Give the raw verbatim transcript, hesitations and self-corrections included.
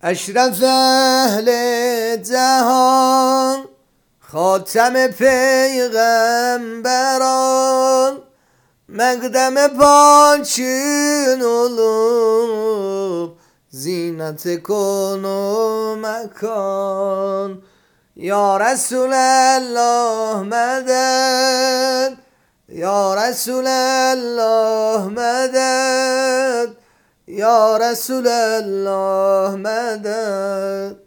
اشرف اهل جهان، خاتم پیغمبران، مقدم پاکین olup زینت کن و مکان. یا رسول الله مدد، یا رسول الله مدد، یا رسول الله مدد.